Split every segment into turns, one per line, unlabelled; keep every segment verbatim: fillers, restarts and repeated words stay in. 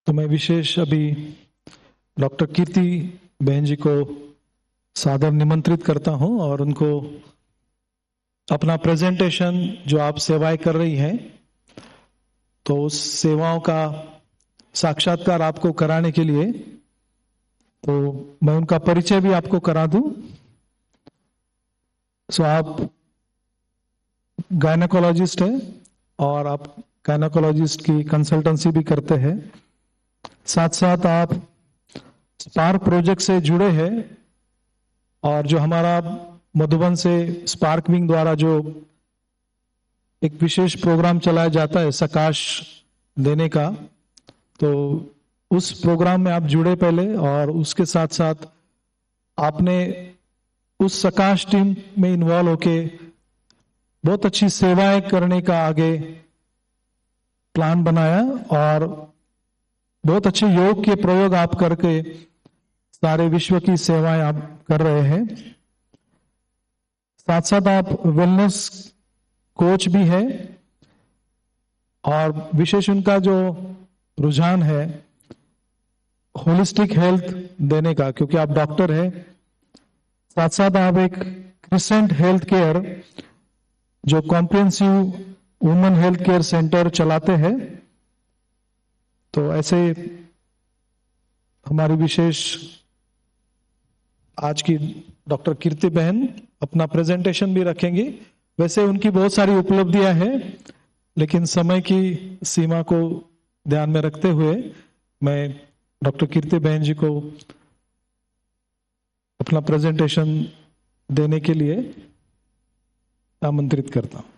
तो मैं विशेष अभी डॉक्टर कीर्ति बहन जी को सादर निमंत्रित करता हूं और उनको अपना प्रेजेंटेशन जो आप सेवाएं कर रही हैं तो उस सेवाओं का साक्षात्कार आपको कराने के लिए तो मैं उनका परिचय भी आपको करा दूं। सो आप गायनेकोलॉजिस्ट हैं और आप गायनेकोलॉजिस्ट की कंसल्टेंसी भी करते हैं, साथ साथ आप स्पार्क प्रोजेक्ट से जुड़े हैं और जो हमारा मधुबन से स्पार्क विंग द्वारा जो एक विशेष प्रोग्राम चलाया जाता है सकाश देने का, तो उस प्रोग्राम में आप जुड़े पहले और उसके साथ साथ आपने उस सकाश टीम में इन्वॉल्व होके बहुत अच्छी सेवाएं करने का आगे प्लान बनाया और बहुत अच्छे योग के प्रयोग आप करके सारे विश्व की सेवाएं आप कर रहे हैं। साथ साथ आप वेलनेस कोच भी है और विशेष उनका जो रुझान है होलिस्टिक हेल्थ देने का, क्योंकि आप डॉक्टर हैं। साथ साथ आप एक क्रिसेंट हेल्थ केयर जो comprehensive women health care centre चलाते हैं। तो ऐसे हमारी विशेष आज की डॉक्टर कीर्ति बहन अपना प्रेजेंटेशन भी रखेंगी। वैसे उनकी बहुत सारी उपलब्धियां हैं, लेकिन समय की सीमा को ध्यान में रखते हुए मैं डॉक्टर कीर्ति बहन जी को अपना प्रेजेंटेशन देने के लिए आमंत्रित करता हूं।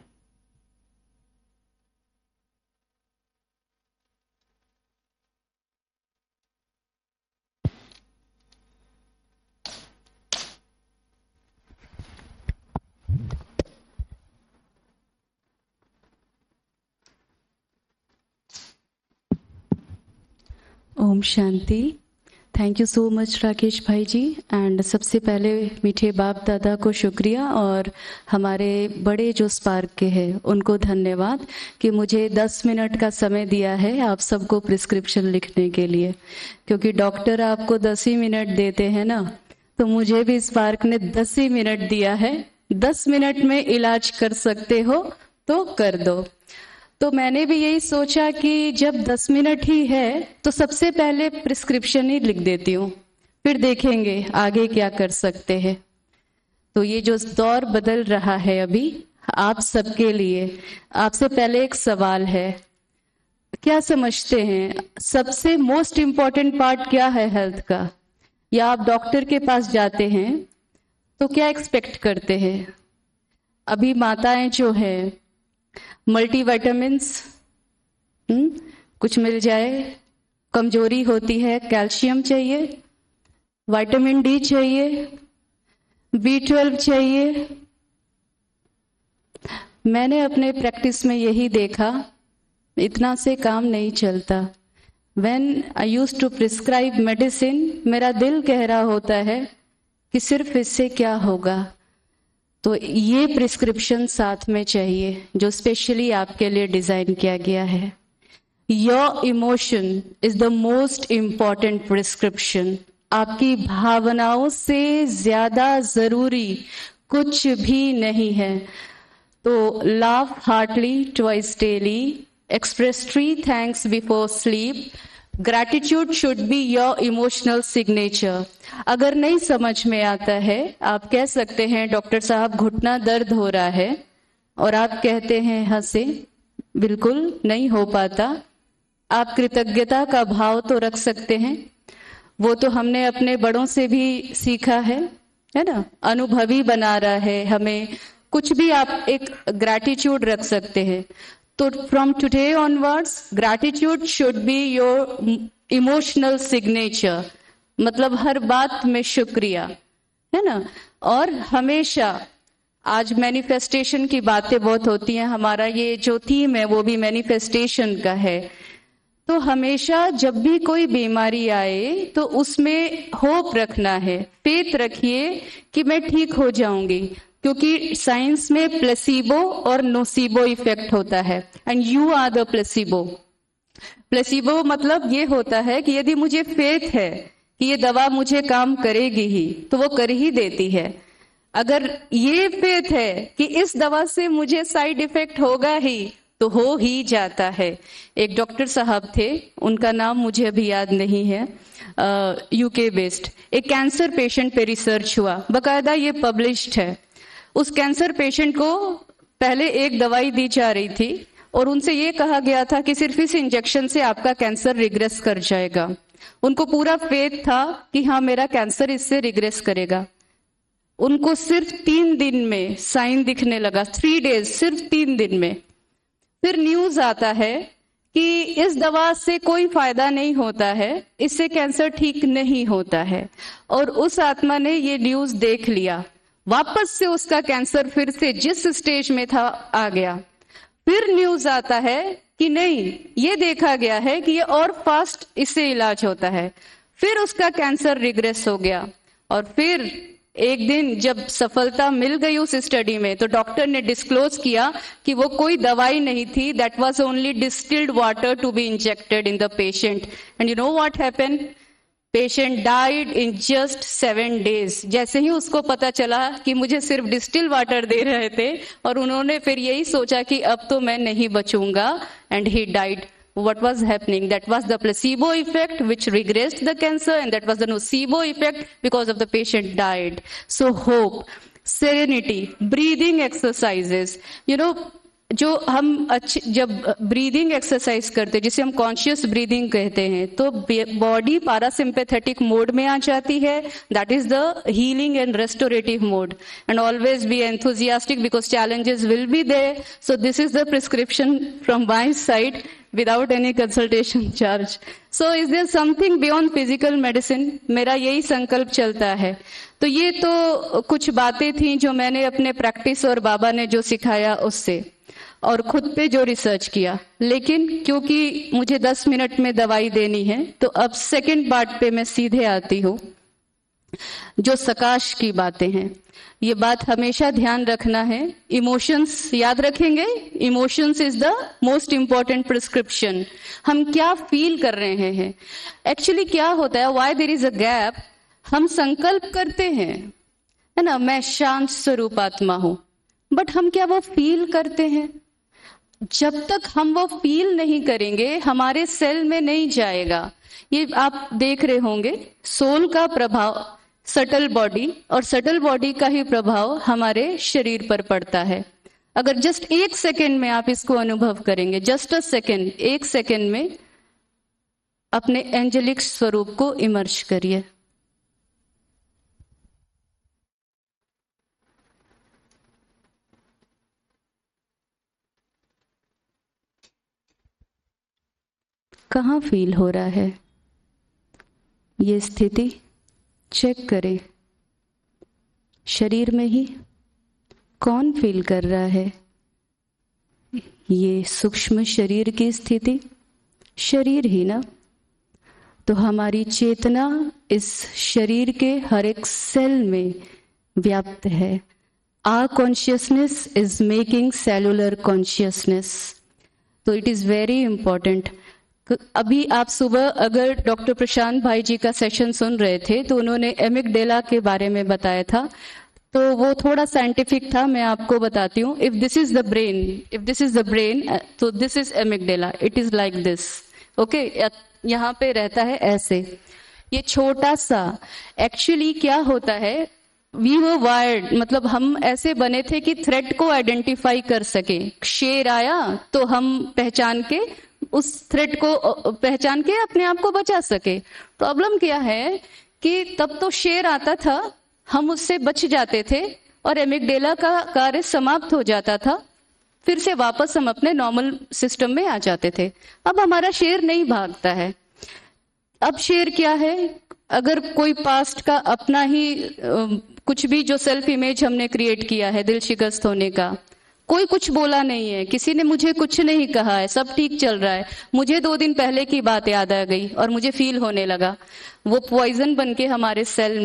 ओम शांति। Thank you so much Rakesh भाई जी। एंड सबसे पहले मीठे बाप दादा को शुक्रिया और हमारे बड़े जो स्पार्क के हैं उनको धन्यवाद कि मुझे दस मिनट का समय दिया है आप सबको प्रिस्क्रिप्शन लिखने के लिए, क्योंकि डॉक्टर आपको दस ही मिनट देते हैं ना, तो मुझे भी स्पार्क ने दस ही मिनट दिया है। दस मिनट में इलाज कर सकते हो तो कर दो। तो मैंने भी यही सोचा कि जब दस मिनट ही है तो सबसे पहले प्रिस्क्रिप्शन ही लिख देती हूँ, फिर देखेंगे आगे क्या कर सकते हैं। तो ये जो दौर बदल रहा है अभी आप सबके लिए, आपसे पहले एक सवाल है, क्या समझते हैं सबसे मोस्ट इम्पॉर्टेंट पार्ट क्या है हेल्थ का? या आप डॉक्टर के पास जाते हैं तो क्या एक्सपेक्ट करते हैं? अभी माताएं जो हैं मल्टीविटामिन्स कुछ मिल जाए, कमजोरी होती है, कैल्शियम चाहिए, विटामिन डी चाहिए, बी ट्वेल्व चाहिए। मैंने अपने प्रैक्टिस में यही देखा, इतना से काम नहीं चलता। When I used to prescribe medicine, मेरा दिल कह रहा होता है कि सिर्फ इससे क्या होगा। तो ये प्रिस्क्रिप्शन साथ में चाहिए जो स्पेशली आपके लिए डिजाइन किया गया है। Your emotion is the most important prescription. आपकी भावनाओं से ज्यादा जरूरी कुछ भी नहीं है। तो laugh heartily twice daily, express three thanks before sleep, gratitude should be your emotional signature. अगर नहीं समझ में आता है आप कह सकते हैं डॉक्टर साहब घुटना दर्द हो रहा है, और आप कहते हैं हंसे, बिल्कुल नहीं हो पाता। आप कृतज्ञता का भाव तो रख सकते हैं, वो तो हमने अपने बड़ों से भी सीखा है, है ना। अनुभवी बना रहा है हमें। कुछ भी आप एक ग्रैटिट्यूड रख सकते हैं। तो from today onwards gratitude should be your emotional signature, मतलब हर बात में शुक्रिया, है ना। और हमेशा, आज मैनिफेस्टेशन की बातें बहुत होती हैं, हमारा ये जो थीम है वो भी मैनिफेस्टेशन का है। तो हमेशा जब भी कोई बीमारी आए तो उसमें होप रखना है, फेथ रखिए कि मैं ठीक हो जाऊंगी, क्योंकि साइंस में प्लेसिबो और नोसिबो इफेक्ट होता है, and you are the placebo. Placebo मतलब ये होता है कि यदि मुझे फेथ है कि ये दवा मुझे काम करेगी ही, तो वो कर ही देती है। अगर ये फेथ है कि इस दवा से मुझे साइड इफेक्ट होगा ही, तो हो ही जाता है। एक डॉक्टर साहब थे, उनका नाम मुझे अभी याद नहीं है, यूके बेस्ड, एक कैंसर पेशेंट पे रिसर्च हुआ, बकायदा ये पब्लिश्ड है। उस कैंसर पेशेंट को पहले एक दवाई दी जा रही थी और उनसे ये कहा गया था कि सिर्फ इस इंजेक्शन से आपका कैंसर रिग्रेस कर जाएगा। उनको पूरा फेथ था कि हाँ मेरा कैंसर इससे रिग्रेस करेगा। उनको सिर्फ तीन दिन में साइन दिखने लगा, थ्री डेज, सिर्फ तीन दिन में। फिर न्यूज आता है कि इस दवा से कोई फायदा नहीं होता है, इससे कैंसर ठीक नहीं होता है। और उस आत्मा ने ये न्यूज देख लिया, वापस से उसका कैंसर फिर से जिस स्टेज में था आ गया। फिर न्यूज आता है कि नहीं, ये देखा गया है कि ये और फास्ट इससे इलाज होता है। फिर उसका कैंसर रिग्रेस हो गया। और फिर एक दिन जब सफलता मिल गई उस स्टडी में, तो डॉक्टर ने डिस्क्लोज किया कि वो कोई दवाई नहीं थी, that was only distilled water to be injected in the patient. And you know what happened, patient died in just seven days. जैसे ही उसको पता चला कि मुझे सिर्फ डिस्टिल वाटर दे रहे थे, और उन्होंने फिर यही सोचा कि अब तो मैं नहीं बचूंगा, and he died. What was happening? That was the placebo effect which regressed the cancer, and that was the nocebo effect because of the patient died. So hope, serenity, breathing exercises, you know, जो हम अच्छी जब breathing exercise करते हैं, जिसे हम conscious breathing कहते हैं, तो बॉडी पैरासिम्पैथेटिक मोड में आ जाती है। That is the healing and restorative mode. And always be enthusiastic because challenges will be there. So this is the prescription from my side without any consultation charge. So is there something beyond physical medicine? मेरा यही संकल्प चलता है। तो ये तो कुछ बातें थी जो मैंने अपने प्रैक्टिस और बाबा ने जो सिखाया उससे, और खुद पे जो रिसर्च किया। लेकिन क्योंकि मुझे दस मिनट में दवाई देनी है, तो अब सेकंड पार्ट पे मैं सीधे आती हूँ, जो सकाश की बातें हैं। ये बात हमेशा ध्यान रखना है, इमोशंस याद रखेंगे। Emotions is the most important prescription. हम क्या फील कर रहे हैं। एक्चुअली क्या होता है, why there is a gap, हम संकल्प करते हैं, है ना, मैं शांत स्वरूप आत्मा हूं, बट हम क्या वो फील करते हैं? जब तक हम वो फील नहीं करेंगे, हमारे सेल में नहीं जाएगा। ये आप देख रहे होंगे, सोल का प्रभाव सटल बॉडी, और सटल बॉडी का ही प्रभाव हमारे शरीर पर पड़ता है। अगर जस्ट एक सेकेंड में आप इसको अनुभव करेंगे, जस्ट अ सेकेंड, एक सेकेंड में अपने एंजेलिक स्वरूप को इमर्ज करिए। कहाँ फील हो रहा है ये स्थिति? चेक करें, शरीर में ही कौन फील कर रहा है ये सूक्ष्म शरीर की स्थिति? शरीर ही ना। तो हमारी चेतना इस शरीर के हर एक सेल में व्याप्त है। Our consciousness is making cellular consciousness. तो इट इज वेरी इंपॉर्टेंट। अभी आप सुबह अगर डॉक्टर प्रशांत भाई जी का सेशन सुन रहे थे, तो उन्होंने एमिगडेला के बारे में बताया था, तो वो थोड़ा साइंटिफिक था। मैं आपको बताती हूँ। If this is the brain, if this is the brain, तो this is amygdala. It is like this, okay. यहाँ पे रहता है ऐसे, ये छोटा सा। एक्चुअली क्या होता है, वी वर वायर्ड, मतलब हम ऐसे बने थे कि थ्रेट को आइडेंटिफाई कर सके। शेर आया तो हम पहचान के उस थ्रेट को पहचान के अपने आप को बचा सके। प्रॉब्लम क्या है कि तब तो शेर आता था, हम उससे बच जाते थे और एमिगडेला का कार्य समाप्त हो जाता था, फिर से वापस हम अपने नॉर्मल सिस्टम में आ जाते थे। अब हमारा शेर नहीं भागता है। अब शेर क्या है, अगर कोई पास्ट का अपना ही कुछ भी जो सेल्फ इमेज हमने क्रिएट किया है, दिल शिकस्त होने का, कोई कुछ बोला नहीं है, किसी ने मुझे कुछ नहीं कहा है, सब ठीक चल रहा है, मुझे दो दिन पहले की बात याद आ गई और मुझे फील होने लगा, वो पॉइजन बन के हमारे सेल में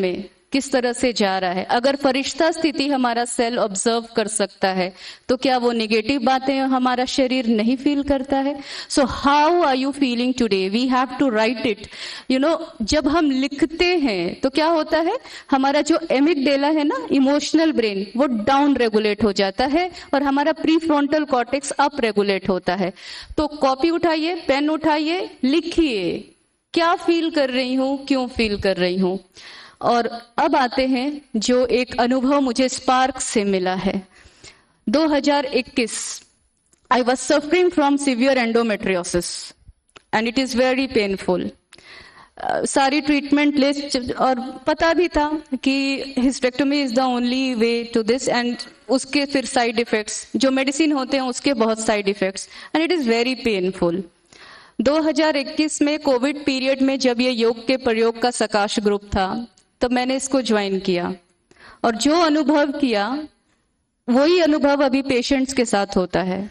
किस तरह से जा रहा है। अगर फरिश्ता स्थिति हमारा सेल ऑब्जर्व कर सकता है तो क्या वो निगेटिव बातें हमारा शरीर नहीं फील करता है? So how are you feeling today, we have to write it. You know, जब हम लिखते हैं तो क्या होता है, हमारा जो एमिगडेला है ना, इमोशनल ब्रेन, वो डाउन रेगुलेट हो जाता है और हमारा prefrontal cortex up regulate होता है। तो कॉपी उठाइए, पेन उठाइए, लिखिए क्या फील कर रही हूं, क्यों फील कर रही हूं। और अब आते हैं जो एक अनुभव मुझे स्पार्क से मिला है। दो हज़ार इक्कीस I was suffering from severe endometriosis and it is very painful. सारी ट्रीटमेंट लिस्ट, और पता भी था कि hysterectomy is the only way to this, and उसके फिर साइड इफेक्ट्स, जो मेडिसिन होते हैं उसके बहुत side effects, and it is very painful. दो हज़ार इक्कीस में कोविड पीरियड में जब ये योग के प्रयोग का सकाश ग्रुप था, तो मैंने इसको ज्वाइन किया और जो अनुभव किया वही अनुभव अभी पेशेंट्स के साथ होता है।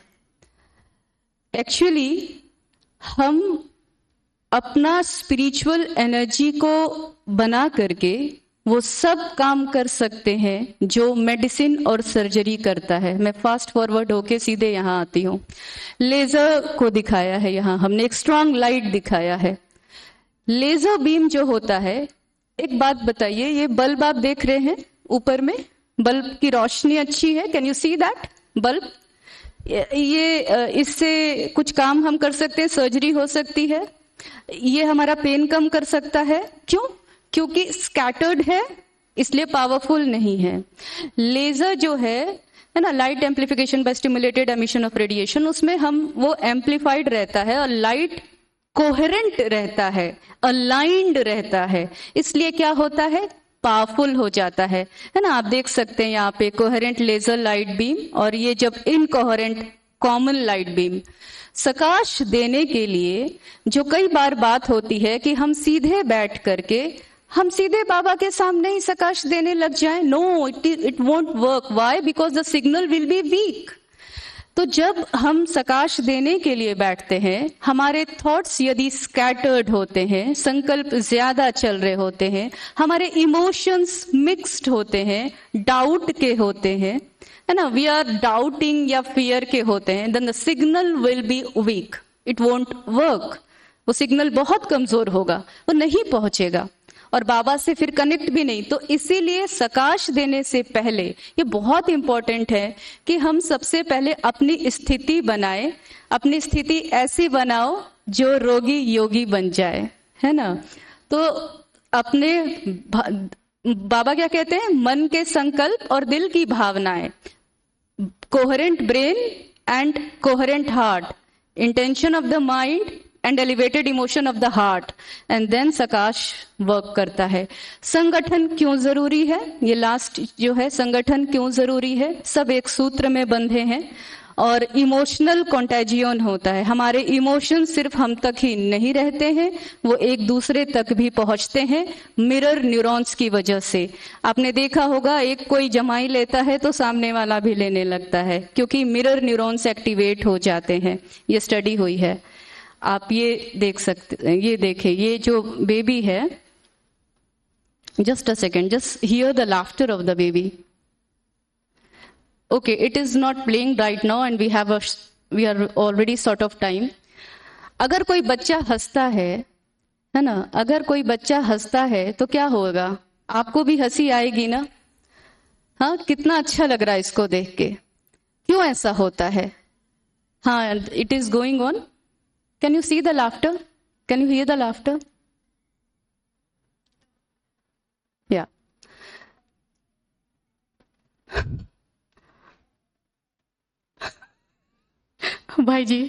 एक्चुअली हम अपना स्पिरिचुअल एनर्जी को बना करके वो सब काम कर सकते हैं जो मेडिसिन और सर्जरी करता है। मैं फास्ट फॉरवर्ड होके सीधे यहाँ आती हूँ। लेजर को दिखाया है यहाँ हमने, एक स्ट्रांग लाइट दिखाया है। लेजर बीम जो होता है, एक बात बताइए, ये बल्ब आप देख रहे हैं ऊपर में, बल्ब की रोशनी अच्छी है, can you see that bulb? ये इससे कुछ काम हम कर सकते हैं, सर्जरी हो सकती है, ये हमारा पेन कम कर सकता है। क्यों? क्योंकि स्कैटर्ड है, इसलिए पावरफुल नहीं है। लेजर जो है है ना, light amplification by stimulated emission of radiation, उसमें हम वो एम्प्लीफाइड रहता है और लाइट कोहेरेंट रहता है, अलाइंड रहता है, इसलिए क्या होता है, पावरफुल हो जाता है है ना। आप देख सकते हैं यहाँ पे कोहेरेंट लेजर लाइट बीम, और ये जब इनकोहेरेंट कॉमन लाइट बीम। सकाश देने के लिए जो कई बार बात होती है कि हम सीधे बैठ करके हम सीधे बाबा के सामने ही सकाश देने लग जाएं, no, it it won't work. Why? Because the signal will be weak. तो जब हम सकाश देने के लिए बैठते हैं, हमारे थॉट्स यदि स्कैटर्ड होते हैं, संकल्प ज्यादा चल रहे होते हैं, हमारे इमोशंस मिक्स्ड होते हैं, डाउट के होते हैं, है ना, वी आर डाउटिंग या फियर के होते हैं, then the signal will be weak, it won't work. वो सिग्नल बहुत कमजोर होगा, वो नहीं पहुंचेगा और बाबा से फिर कनेक्ट भी नहीं। तो इसीलिए सकाश देने से पहले ये बहुत इंपॉर्टेंट है कि हम सबसे पहले अपनी स्थिति बनाए, अपनी स्थिति ऐसी बनाओ जो रोगी योगी बन जाए, है ना। तो अपने बाबा क्या कहते हैं, मन के संकल्प और दिल की भावनाएं, coherent brain and coherent heart, intention of the mind and elevated emotion of the heart, and then सकाश वर्क करता है। संगठन क्यों जरूरी है, ये लास्ट जो है, संगठन क्यों जरूरी है, सब एक सूत्र में बंधे हैं। और इमोशनल कॉन्टेजियन होता है, हमारे इमोशन सिर्फ हम तक ही नहीं रहते हैं, वो एक दूसरे तक भी पहुंचते हैं मिरर न्यूरॉन्स की वजह से। आपने देखा होगा, एक कोई जमाई लेता है तो सामने वाला भी लेने लगता है, क्योंकि मिरर न्यूरॉन्स एक्टिवेट हो जाते हैं। ये स्टडी हुई है, आप ये देख सकते, ये देखें, ये जो बेबी है, just a second, just hear the laughter of the baby. Okay, it is not playing right now and we have a, we are already sort of time. अगर कोई बच्चा हंसता है, है ना, अगर कोई बच्चा हंसता है तो क्या होगा, आपको भी हंसी आएगी ना। हाँ, कितना अच्छा लग रहा है इसको देख के। क्यों ऐसा होता है? हाँ, it is going on. Can you see the laughter? Can you hear the laughter? Yeah. भाई जी,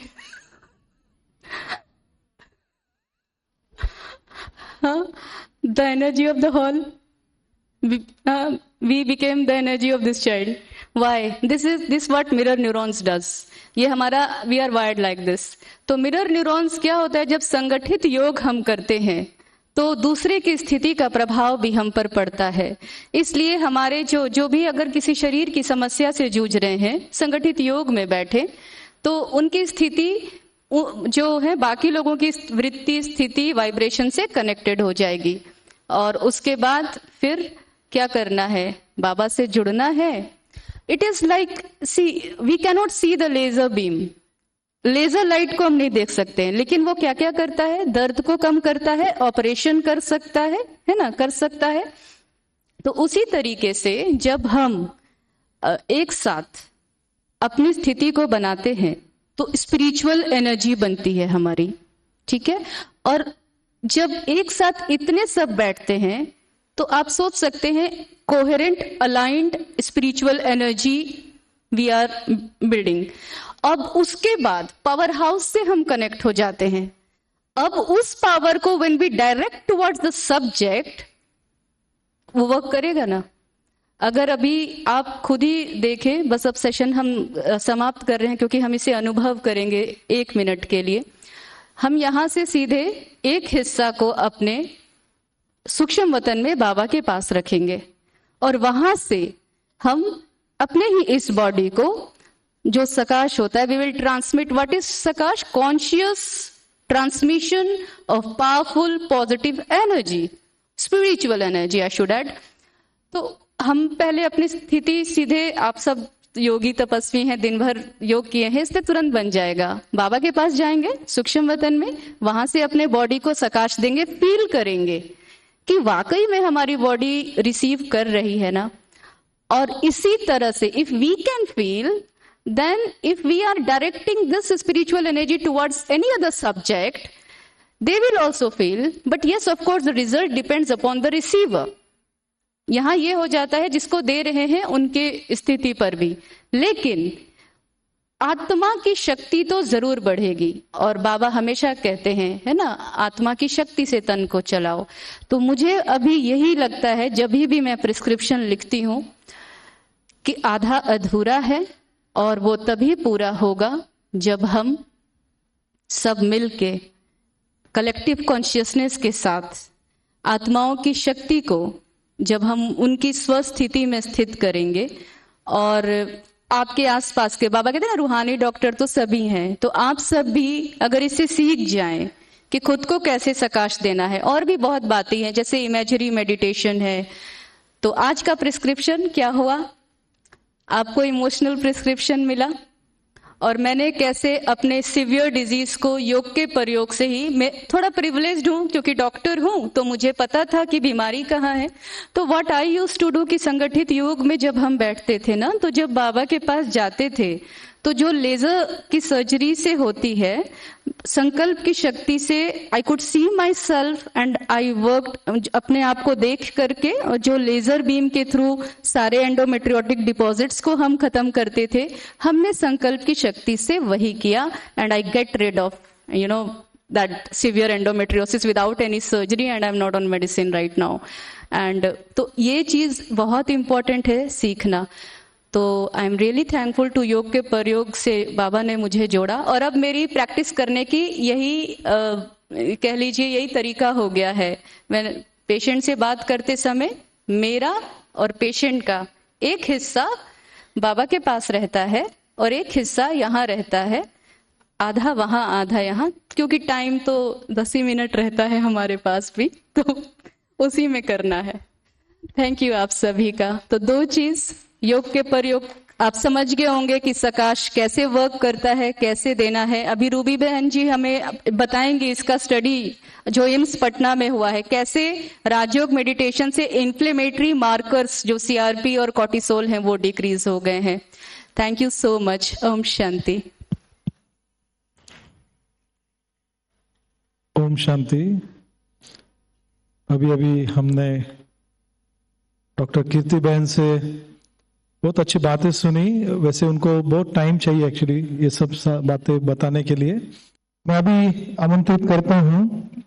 हाँ, the energy of the hall, we became the energy of this child. Why? This is this what mirror neurons does. ये हमारा, we are wired like this. तो mirror neurons क्या होता है, जब संगठित योग हम करते हैं तो दूसरे की स्थिति का प्रभाव भी हम पर पड़ता है। इसलिए हमारे जो जो भी अगर किसी शरीर की समस्या से जूझ रहे हैं, संगठित योग में बैठे, तो उनकी स्थिति जो है बाकी लोगों की वृत्ति, स्थिति, वाइब्रेशन से कनेक्टेड हो जाएगी। और उसके बाद फिर क्या करना है? बाबा से जुड़ना है। It is like, see we cannot see the laser beam, laser light को हम नहीं देख सकते हैं, लेकिन वो क्या क्या करता है? दर्द को कम करता है, ऑपरेशन कर सकता है, है ना, कर सकता है। तो उसी तरीके से जब हम एक साथ अपनी स्थिति को बनाते हैं तो स्पिरिचुअल एनर्जी बनती है हमारी, ठीक है। और जब एक साथ इतने सब बैठते हैं तो आप सोच सकते हैं coherent aligned spiritual energy we are building. अब उसके बाद पावर हाउस से हम कनेक्ट हो जाते हैं। अब उस पावर को when we direct towards the subject, वो वर्क करेगा ना। अगर अभी आप खुद ही देखें, बस अब सेशन हम समाप्त कर रहे हैं क्योंकि हम इसे अनुभव करेंगे एक मिनट के लिए। हम यहां से सीधे एक हिस्सा को अपने सूक्ष्म वतन में बाबा के पास रखेंगे और वहां से हम अपने ही इस बॉडी को, जो सकाश होता है, we will transmit. What is सकाश? Conscious transmission of powerful positive energy, spiritual energy I should add. तो हम पहले अपनी स्थिति सीधे, आप सब योगी तपस्वी हैं, दिन भर योग किए हैं, इससे तुरंत बन जाएगा। बाबा के पास जाएंगे सूक्ष्म वतन में, वहां से अपने बॉडी को सकाश देंगे, फील करेंगे कि वाकई में हमारी बॉडी रिसीव कर रही है ना। और इसी तरह से if we can feel, then if we are directing this spiritual energy towards any other subject, they will also feel. But yes, of course, the result depends upon the receiver. यहां ये हो जाता है जिसको दे रहे हैं उनके स्थिति पर भी, लेकिन आत्मा की शक्ति तो जरूर बढ़ेगी। और बाबा हमेशा कहते हैं, है ना, आत्मा की शक्ति से तन को चलाओ। तो मुझे अभी यही लगता है, जब भी मैं प्रिस्क्रिप्शन लिखती हूं, कि आधा अधूरा है और वो तभी पूरा होगा जब हम सब मिलके कलेक्टिव कॉन्शियसनेस के साथ आत्माओं की शक्ति को, जब हम उनकी स्वस्थिति में स्थित करेंगे। और आपके आसपास के, बाबा कहते हैं ना, रूहानी डॉक्टर तो सभी हैं, तो आप सब भी अगर इसे सीख जाएं कि खुद को कैसे सकाश देना है। और भी बहुत बातें हैं, जैसे इमेजरी मेडिटेशन है। तो आज का प्रिस्क्रिप्शन क्या हुआ? आपको इमोशनल प्रिस्क्रिप्शन मिला, और मैंने कैसे अपने सिवियर डिजीज को योग के प्रयोग से ही, मैं थोड़ा प्रिविलेज्ड हूं क्योंकि डॉक्टर हूं, तो मुझे पता था कि बीमारी कहाँ है। तो what I used to do कि संगठित योग में जब हम बैठते थे ना, तो जब बाबा के पास जाते थे, तो जो लेजर की सर्जरी से होती है, संकल्प की शक्ति से I could see myself and I worked, अपने आप को देख करके, और जो लेजर बीम के थ्रू सारे एंडोमेट्रियोटिक डिपॉजिट्स को हम खत्म करते थे, हमने संकल्प की शक्ति से वही किया। And I get rid of you know that severe endometriosis without any surgery, and I am not on medicine right now. And तो ये चीज बहुत इंपॉर्टेंट है सीखना। तो I am really thankful to योग के प्रयोग से बाबा ने मुझे जोड़ा, और अब मेरी प्रैक्टिस करने की यही आ, कह लीजिए यही तरीका हो गया है। मैं पेशेंट से बात करते समय मेरा और पेशेंट का एक हिस्सा बाबा के पास रहता है और एक हिस्सा यहाँ रहता है, आधा वहां आधा यहाँ, क्योंकि टाइम तो दस ही मिनट रहता है हमारे पास भी, तो उसी में करना है। थैंक यू आप सभी का। तो दो चीज, योग के प्रयोग आप समझ गए होंगे कि सकाश कैसे वर्क करता है, कैसे देना है। अभी रूबी बहन जी हमें बताएंगे इसका स्टडी जो एम्स पटना में हुआ है, कैसे राजयोग मेडिटेशन से इन्फ्लेमेटरी मार्कर्स जो सीआरपी और कॉर्टिसोल हैं वो डिक्रीज हो गए हैं। Thank you so much. ओम शांति।
ओम शांति। अभी अभी हमने डॉक्टर कीर्ति बहन से बहुत अच्छी बातें सुनी। वैसे उनको बहुत टाइम चाहिए एक्चुअली ये सब बातें बताने के लिए। मैं अभी आमंत्रित करता हूं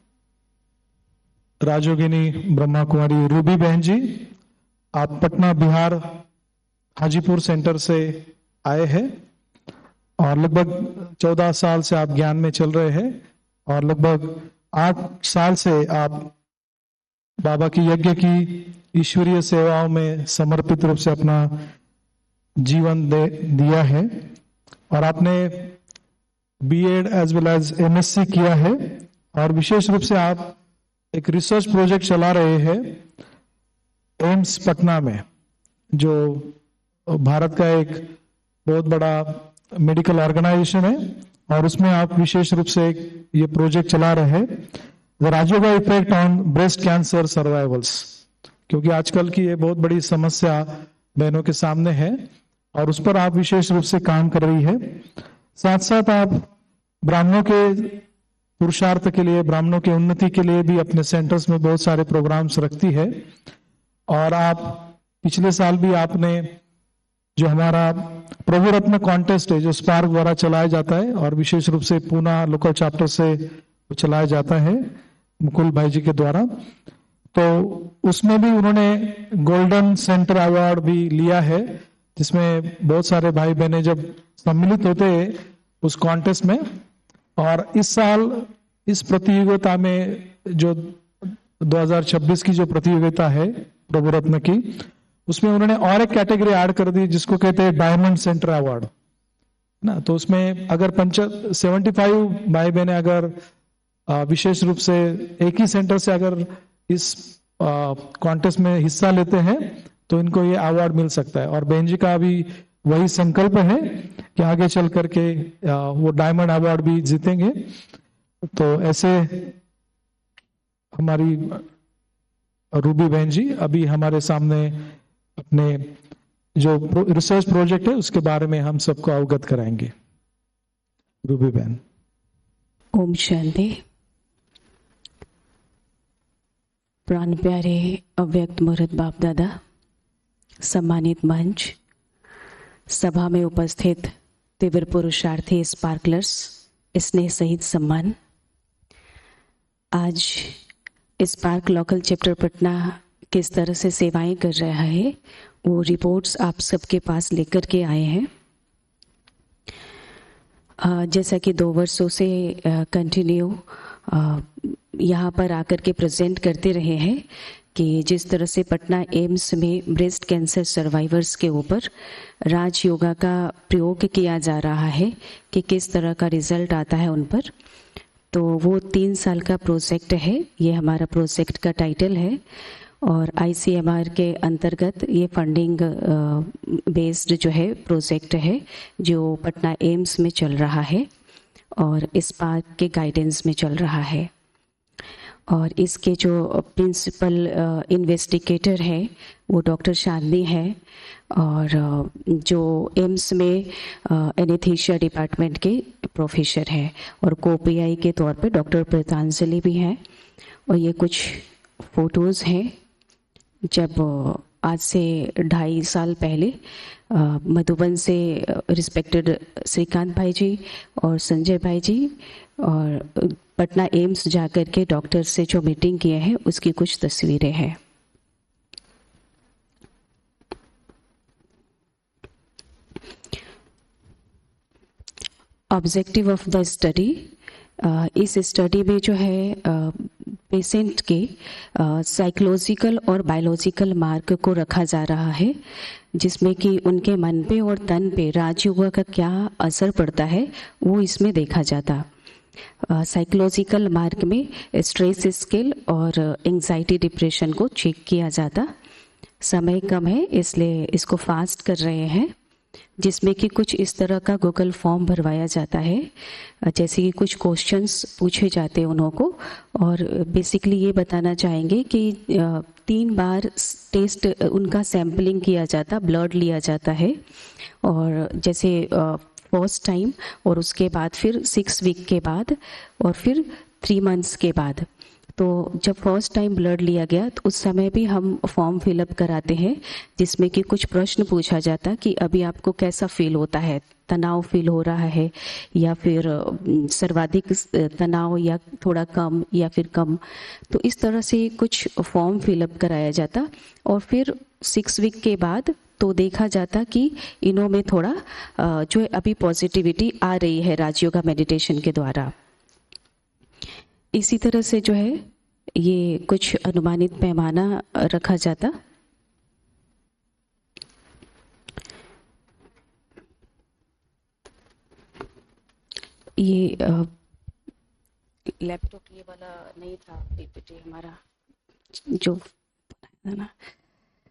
राजयोगिनी ब्रह्मा कुमारी रूबी बहन जी। आप पटना बिहार हाजीपुर सेंटर से आए हैं और लगभग चौदह साल से आप ज्ञान में चल रहे हैं, और लगभग आठ साल से आप बाबा की यज्ञ की ईश्वरीय सेवाओं में समर्पित रूप से अपना जीवन दे दिया है। और आपने BEd as well as MSc किया है, और विशेष रूप से आप एक रिसर्च प्रोजेक्ट चला रहे हैं एम्स पटना में, जो भारत का एक बहुत बड़ा मेडिकल ऑर्गेनाइजेशन है, और उसमें आप विशेष रूप से एक ये प्रोजेक्ट चला रहे हैं, the Rajyoga effect on breast cancer survivals, क्योंकि आजकल की ये बहुत बड़ी समस्या बहनों के सामने है और उस पर आप विशेष रूप से काम कर रही है। साथ साथ आप ब्राह्मणों के पुरुषार्थ के लिए, ब्राह्मणों की उन्नति के लिए भी अपने सेंटर्स में बहुत सारे प्रोग्राम्स रखती है। और आप पिछले साल भी आपने जो हमारा प्रभु रत्न कॉन्टेस्ट है, जो स्पार्क द्वारा चलाया जाता है और विशेष रूप से पूना लोकल चैप्टर से चलाया जाता है मुकुल भाई जी के द्वारा, तो उसमें भी उन्होंने गोल्डन सेंटर अवार्ड भी लिया है, जिसमें बहुत सारे भाई बहनें जब सम्मिलित होते हैं उस कॉन्टेस्ट में। और इस साल इस प्रतियोगिता में जो दो हज़ार छब्बीस की जो प्रतियोगिता है प्रभु रत्न की, उसमें उन्होंने और एक कैटेगरी ऐड कर दी जिसको कहते हैं डायमंड सेंटर अवार्ड ना। तो उसमें अगर पंच सेवेंटी फाइव भाई बहने अगर विशेष रूप से एक ही सेंटर से अगर इस कॉन्टेस्ट में हिस्सा लेते हैं तो इनको ये अवार्ड मिल सकता है। और बहन जी का भी वही संकल्प है कि आगे चल करके वो डायमंड अवार्ड भी जीतेंगे। तो ऐसे हमारी रूबी बहन जी अभी हमारे सामने अपने जो रिसर्च प्रोजेक्ट है उसके बारे में हम सबको अवगत कराएंगे। रूबी बहन।
ओम शांति। प्राण प्यारे अव्यक्त मुहूर्त बाप दादा, सम्मानित मंच, सभा में उपस्थित तीव्र पुरुषार्थी स्पार्कलर्स, स्नेह सहित सम्मान। आज स्पार्क लोकल चैप्टर पटना किस तरह से सेवाएं कर रहा है वो रिपोर्ट्स आप सबके पास लेकर के आए हैं। जैसा कि दो वर्षों से कंटिन्यू यहाँ पर आकर के प्रेजेंट करते रहे हैं कि जिस तरह से पटना एम्स में ब्रेस्ट कैंसर सर्वाइवर्स के ऊपर राज योगा का प्रयोग किया जा रहा है कि किस तरह का रिजल्ट आता है उन पर। तो वो तीन साल का प्रोजेक्ट है, ये हमारा प्रोजेक्ट का टाइटल है। और आईसीएमआर के अंतर्गत ये फंडिंग बेस्ड जो है प्रोजेक्ट है जो पटना एम्स में चल रहा है और स्पार्क के गाइडेंस में चल रहा है। और इसके जो प्रिंसिपल इन्वेस्टिगेटर है वो डॉक्टर चांदनी है, और जो एम्स में एनेस्थीसिया डिपार्टमेंट के प्रोफेसर है, और कोपीआई के तौर पे डॉक्टर प्रीतांजलि भी हैं। और ये कुछ फोटोज़ हैं जब आज से ढाई साल पहले मधुबन से रिस्पेक्टेड श्रीकांत भाई जी और संजय भाई जी और पटना एम्स जाकर के डॉक्टर से जो मीटिंग किए हैं उसकी कुछ तस्वीरें हैं। ऑब्जेक्टिव ऑफ द स्टडी, इस स्टडी में जो है पेशेंट के साइकोलॉजिकल और बायोलॉजिकल मार्क को रखा जा रहा है, जिसमें कि उनके मन पे और तन पे राजयोगा का क्या असर पड़ता है वो इसमें देखा जाता। साइकोलॉजिकल मार्क में स्ट्रेस स्केल और एंजाइटी डिप्रेशन को चेक किया जाता। समय कम है इसलिए इसको फास्ट कर रहे हैं, जिसमें कि कुछ इस तरह का गूगल फॉर्म भरवाया जाता है, जैसे कि कुछ क्वेश्चंस पूछे जाते हैं उन्हों को। और बेसिकली ये बताना चाहेंगे कि तीन बार टेस्ट उनका सैम्पलिंग किया जाता, ब्लड लिया जाता है, और जैसे फर्स्ट टाइम और उसके बाद फिर सिक्स वीक के बाद और फिर थ्री मंथ्स के बाद। तो जब फर्स्ट टाइम ब्लड लिया गया तो उस समय भी हम फॉर्म फिलअप कराते हैं, जिसमें कि कुछ प्रश्न पूछा जाता कि अभी आपको कैसा फील होता है, तनाव फील हो रहा है या फिर सर्वाधिक तनाव या थोड़ा कम या फिर कम। तो इस तरह से कुछ फॉर्म फिलअप कराया जाता। और फिर सिक्स वीक के बाद तो देखा जाता कि इन्हों में थोड़ा जो अभी पॉजिटिविटी आ रही है राजयोगा मेडिटेशन के द्वारा। इसी तरह से जो है ये कुछ अनुमानित पैमाना रखा जाता। ये लैपटॉप ये वाला नहीं था, पीपीटी हमारा जो ना,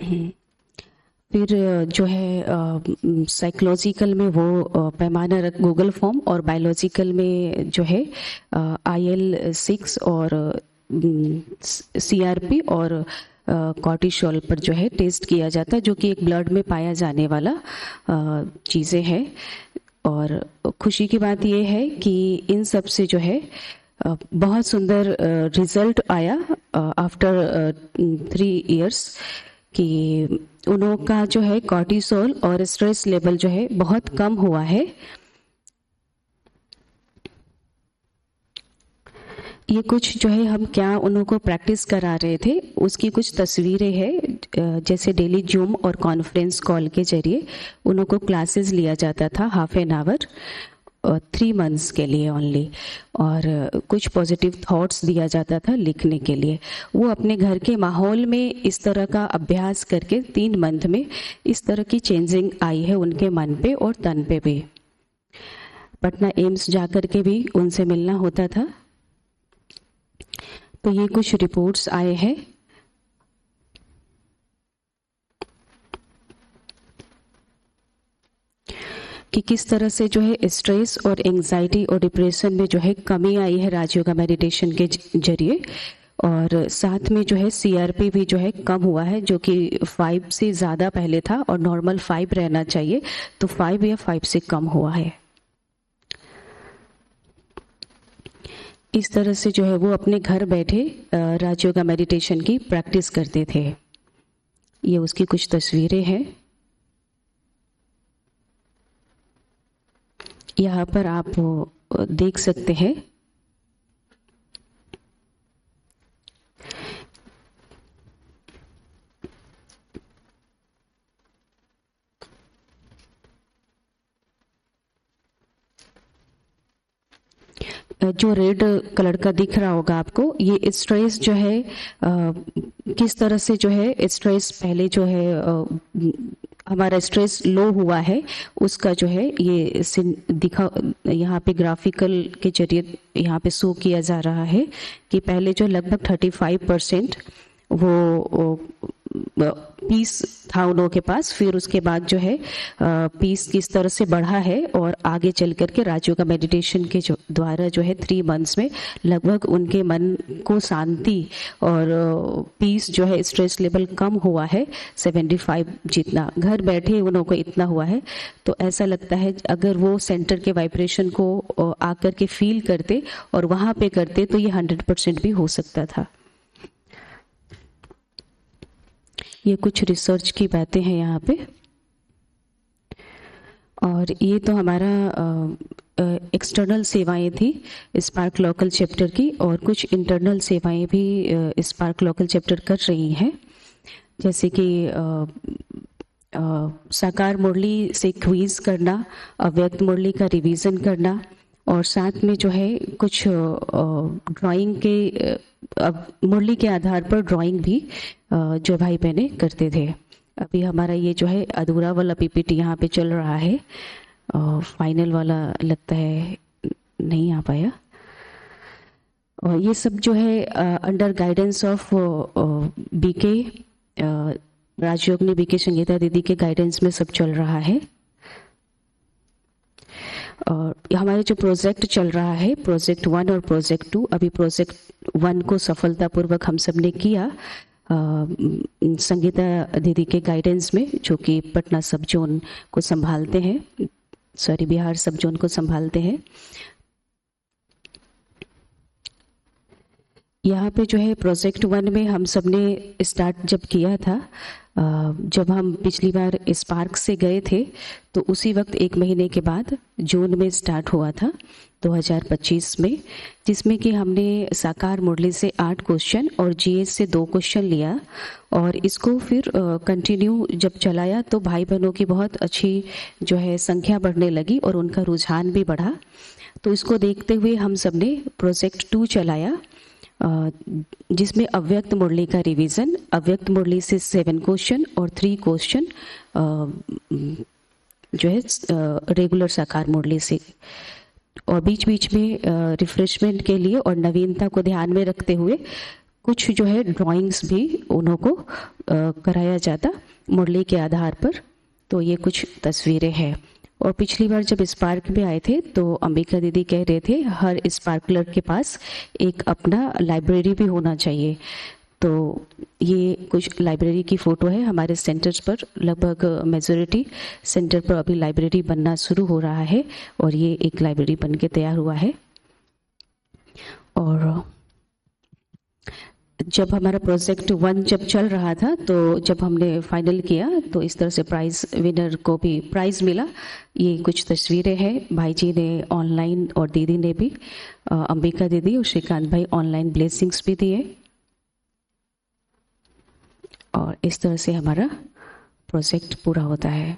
फिर जो है साइकोलॉजिकल में वो पैमाना रख गूगल फॉर्म, और बायोलॉजिकल में जो है आई एल सिक्स और सी आर पी और कॉर्टिसोल पर जो है टेस्ट किया जाता है, जो कि एक ब्लड में पाया जाने वाला चीज़ें हैं। और खुशी की बात ये है कि इन सब से जो है बहुत सुंदर रिजल्ट आया आफ्टर थ्री इयर्स, कि उन का जो है कॉर्टिसोल और स्ट्रेस लेवल जो है बहुत कम हुआ है। ये कुछ जो है हम क्या उनको प्रैक्टिस करा रहे थे उसकी कुछ तस्वीरें हैं, जैसे डेली जूम और कॉन्फ्रेंस कॉल के जरिए उनको क्लासेस लिया जाता था half an hour three months के लिए ओनली, और कुछ पॉजिटिव थॉट्स दिया जाता था लिखने के लिए। वो अपने घर के माहौल में इस तरह का अभ्यास करके तीन मंथ में इस तरह की चेंजिंग आई है उनके मन पे और तन पे भी। पटना एम्स जाकर के भी उनसे मिलना होता था। तो ये कुछ रिपोर्ट्स आए हैं। कि किस तरह से जो है स्ट्रेस और एंजाइटी और डिप्रेशन में जो है कमी आई है राजयोगा मेडिटेशन के जरिए, और साथ में जो है सीआरपी भी जो है कम हुआ है, जो कि फाइव से ज़्यादा पहले था और नॉर्मल फाइव रहना चाहिए, तो फाइव या फाइव से कम हुआ है। इस तरह से जो है वो अपने घर बैठे राजयोगा मेडिटेशन की प्रैक्टिस करते थे। ये उसकी कुछ तस्वीरें हैं। यहाँ पर आप देख सकते हैं जो रेड कलर का दिख रहा होगा आपको, ये स्ट्रेस जो है आ, किस तरह से जो है स्ट्रेस पहले जो है आ, हमारा स्ट्रेस लो हुआ है उसका जो है ये दिखा यहाँ पे ग्राफिकल के जरिए यहाँ पे शो किया जा रहा है कि पहले जो लगभग थर्टी फाइव परसेंट वो पीस था उन लोगों के पास, फिर उसके बाद जो है पीस किस तरह से बढ़ा है और आगे चल करके राजयोगा मेडिटेशन के जो द्वारा जो है थ्री मंथ्स में लगभग उनके मन को शांति और पीस जो है स्ट्रेस लेवल कम हुआ है सेवेंटी फाइव जितना, घर बैठे उन लोगों को इतना हुआ है। तो ऐसा लगता है अगर वो सेंटर के वाइब्रेशन को आकर के फील करते और वहाँ पे करते तो ये हंड्रेड परसेंट भी हो सकता था। ये कुछ रिसर्च की बातें हैं यहाँ पे। और ये तो हमारा एक्सटर्नल सेवाएं थी स्पार्क लोकल चैप्टर की, और कुछ इंटरनल सेवाएं भी स्पार्क लोकल चैप्टर कर रही हैं, जैसे कि साकार मुरली से क्विज करना, अव्यक्त मुरली का रिवीजन करना, और साथ में जो है कुछ ड्राइंग के अब मुरली के आधार पर ड्राइंग भी जो भाई बहने करते थे। अभी हमारा ये जो है अधूरा वाला पीपीटी यहाँ पे चल रहा है, फाइनल वाला लगता है नहीं आ पाया। और ये सब जो है under guidance of BK Rajyogini BK Sangeeta Didi के गाइडेंस में सब चल रहा है। और हमारे जो प्रोजेक्ट चल रहा है प्रोजेक्ट वन और प्रोजेक्ट टू, अभी प्रोजेक्ट वन को सफलतापूर्वक हम सब ने किया आ, संगीता दीदी के गाइडेंस में, जो कि पटना सब जोन को संभालते हैं, सॉरी बिहार सब जोन को संभालते हैं। यहाँ पे जो है प्रोजेक्ट वन में हम सब ने स्टार्ट जब किया था, जब हम पिछली बार स्पार्क से गए थे तो उसी वक्त एक महीने के बाद जून में स्टार्ट हुआ था दो हज़ार पच्चीस में, जिसमें कि हमने साकार मुरली से आठ क्वेश्चन और जीएस से दो क्वेश्चन लिया, और इसको फिर कंटिन्यू जब चलाया तो भाई बहनों की बहुत अच्छी जो है संख्या बढ़ने लगी और उनका रुझान भी बढ़ा। तो इसको देखते हुए हम सब ने प्रोजेक्ट टू चलाया, जिसमें अव्यक्त मुरली का रिवीजन, अव्यक्त मुरली से सेवन क्वेश्चन और थ्री क्वेश्चन जो है रेगुलर साकार मुरली से, और बीच बीच में रिफ्रेशमेंट के लिए और नवीनता को ध्यान में रखते हुए कुछ जो है ड्राइंग्स भी उन्हों को कराया जाता मुरली के आधार पर। तो ये कुछ तस्वीरें हैं। और पिछली बार जब स्पार्क में आए थे तो अंबिका दीदी कह रहे थे हर स्पार्कलर के पास एक अपना लाइब्रेरी भी होना चाहिए। तो ये कुछ लाइब्रेरी की फ़ोटो है। हमारे सेंटर्स पर लगभग मेजॉरिटी सेंटर पर अभी लाइब्रेरी बनना शुरू हो रहा है और ये एक लाइब्रेरी बन के तैयार हुआ है। और जब हमारा प्रोजेक्ट वन जब चल रहा था तो जब हमने फाइनल किया तो इस तरह से प्राइज़ विनर को भी प्राइज़ मिला। ये कुछ तस्वीरें हैं। भाई जी ने ऑनलाइन और दीदी ने भी, अंबिका दीदी और श्रीकांत भाई ऑनलाइन ब्लेसिंग्स भी दिए। और इस तरह से हमारा प्रोजेक्ट पूरा होता है।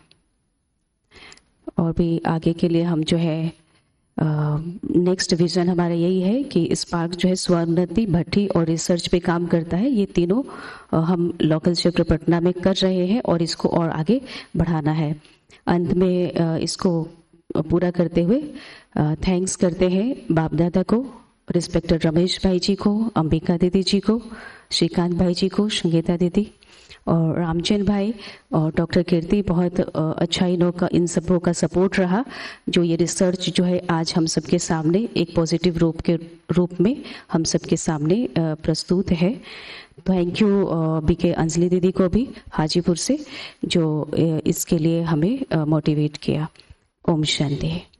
और भी आगे के लिए हम जो है नेक्स्ट विज़न हमारा यही है कि स्पार्क जो है स्वोन्नति, भट्ठी और रिसर्च पे काम करता है। ये तीनों uh, हम लोकल क्षेत्र पटना में कर रहे हैं और इसको और आगे बढ़ाना है। अंत में uh, इसको पूरा करते हुए थैंक्स uh, करते हैं बाप दादा को, रिस्पेक्टेड रमेश भाई जी को, अंबिका दीदी जी को, श्रीकांत भाई जी को, संगीता दीदी और रामचंद भाई और डॉक्टर कीर्ति। बहुत अच्छा इन्हों का इन सबों का सपोर्ट रहा जो ये रिसर्च जो है आज हम सबके सामने एक पॉजिटिव रूप के रूप में हम सबके सामने प्रस्तुत है। थैंक यू बीके अंजलि दीदी को भी हाजीपुर से जो इसके लिए हमें मोटिवेट किया। ओम शांति।